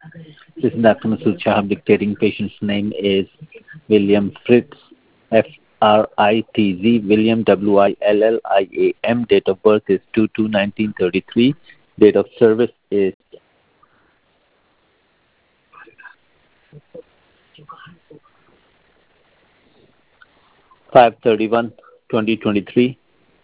This is Dr. Masood Shah. Dictating patient's name is William Fritz, Fritz, William William. Date of birth is 2/2/1933. Date of service is 5/31/2023.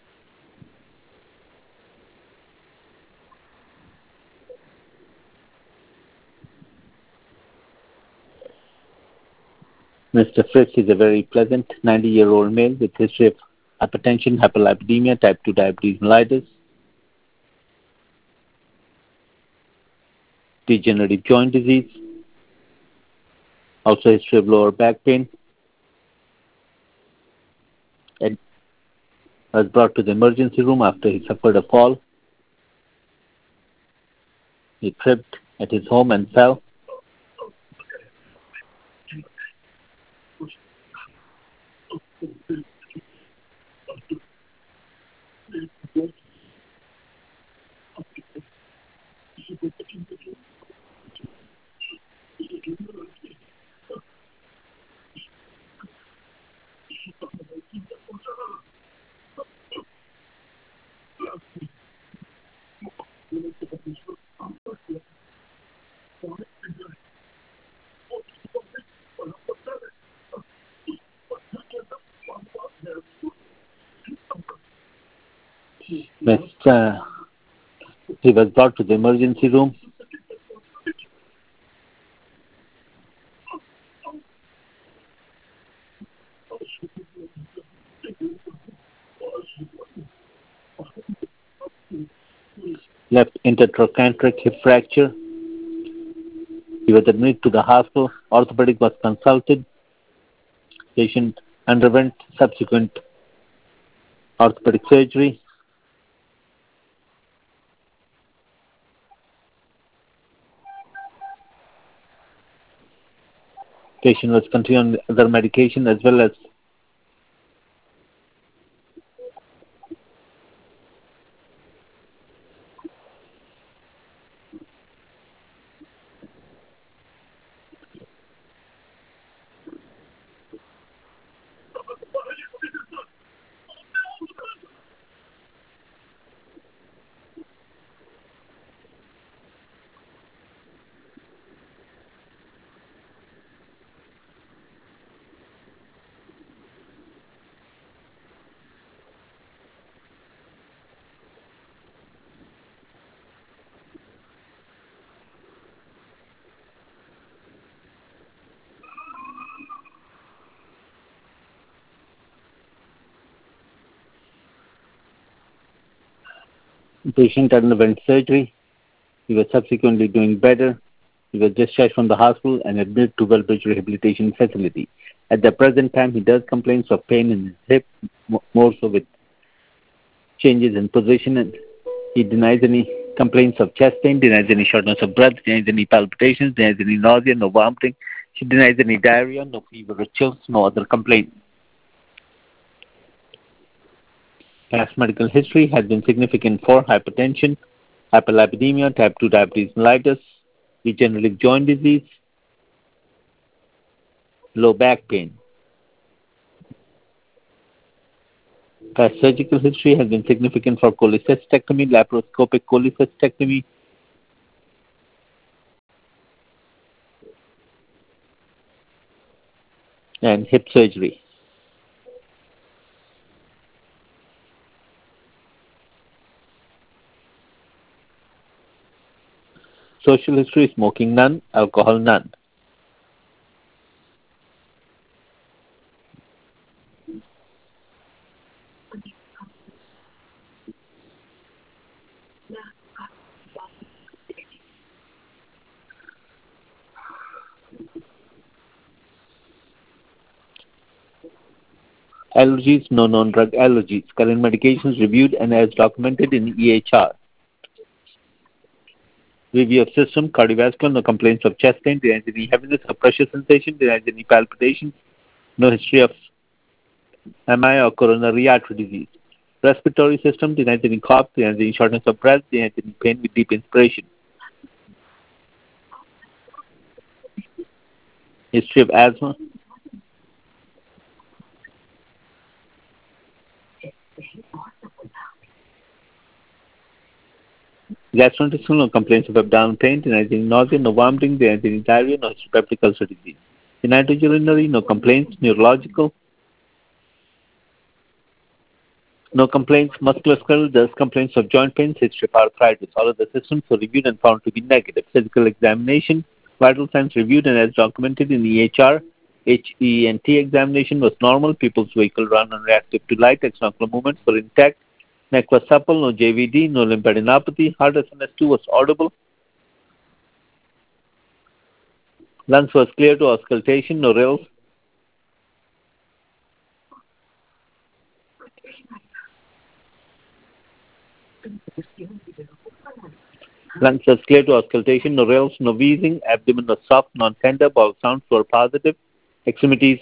Mr. Fritz is a very pleasant 90-year-old male with history of hypertension, hyperlipidemia, type 2 diabetes mellitus, degenerative joint disease, also history of lower back pain, and was brought to the emergency room after he suffered a fall. He tripped at his home and fell. Mr. He was brought to the emergency room. Left intertrochanteric hip fracture. He was admitted to the hospital. Orthopedic was consulted. Patient underwent subsequent orthopedic surgery. Patient was continuing other medication as well as patient underwent surgery. He was subsequently doing better. He was discharged from the hospital and admitted to Wellbridge Rehabilitation Facility. At the present time, he does complaints of pain in his hip, more so with changes in position, and he denies any complaints of chest pain, denies any shortness of breath, denies any palpitations, denies any nausea, no vomiting. She denies any diarrhea, no fever or chills, no other complaint. Past medical history has been significant for hypertension, hyperlipidemia, type 2 diabetes mellitus, degenerative joint disease, low back pain. Past surgical history has been significant for cholecystectomy, laparoscopic cholecystectomy, and hip surgery. Social history: smoking none, alcohol none. Allergies: no known drug allergies. Current medications reviewed and as documented in EHR. Review of system: cardiovascular, no complaints of chest pain, denies any heaviness or pressure sensation, denies any palpitations, no history of MI or coronary artery disease. Respiratory system: denies any cough, denies any shortness of breath, denies any pain with deep inspiration. History of asthma. Gastrointestinal complaints of abdominal pain, anything nausea, no vomiting, anything diarrhea, no history of peptic ulcer disease. Genitourinary, no complaints. Neurological, no complaints. Musculoskeletal, there's complaints of joint pains, history of arthritis. All of the systems were reviewed and found to be negative. Physical examination, vital signs reviewed and as documented in EHR. HENT examination was normal. People's vehicle ran unreactive to light. Exonocular movements were intact. Neck was supple, no JVD, no lymphadenopathy. Heart SNS2 was audible. Lungs was clear to auscultation, no rills. Lungs was clear to auscultation, no rills, no wheezing. Abdomen was soft, non-tender. Bowel sounds were positive. Extremities,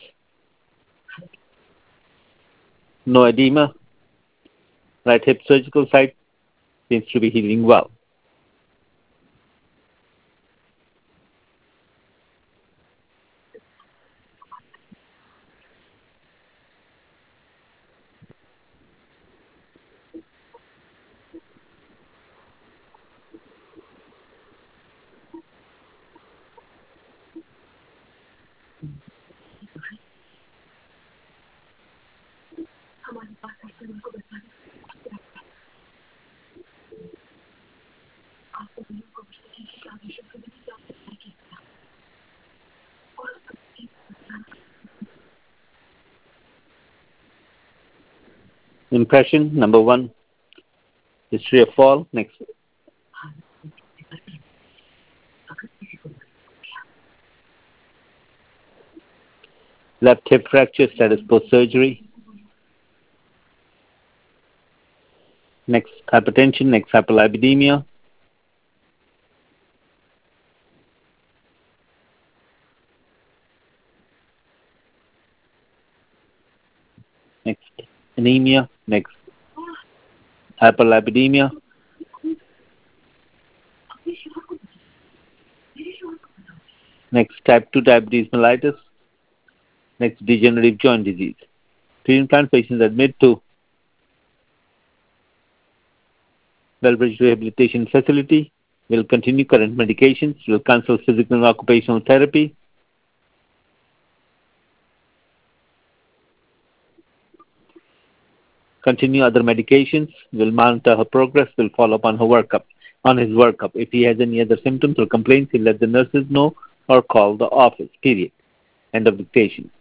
no edema. Right hip surgical site seems to be healing well. Impression number 1, history of fall. Next, left hip fracture, status post-surgery. Next, hypertension. Next, hyperlipidemia. Next, anemia. Next, hyperlipidemia. Next, type 2 diabetes mellitus. Next, degenerative joint disease. Treatment plan: patients admitted to Bellbridge Rehabilitation Facility. Will continue current medications. Will cancel physical and occupational therapy. Continue other medications. Will monitor her progress. Will follow up on her workup. On his workup. If he has any other symptoms or complaints, he'll let the nurses know or call the office. Period. End of dictation.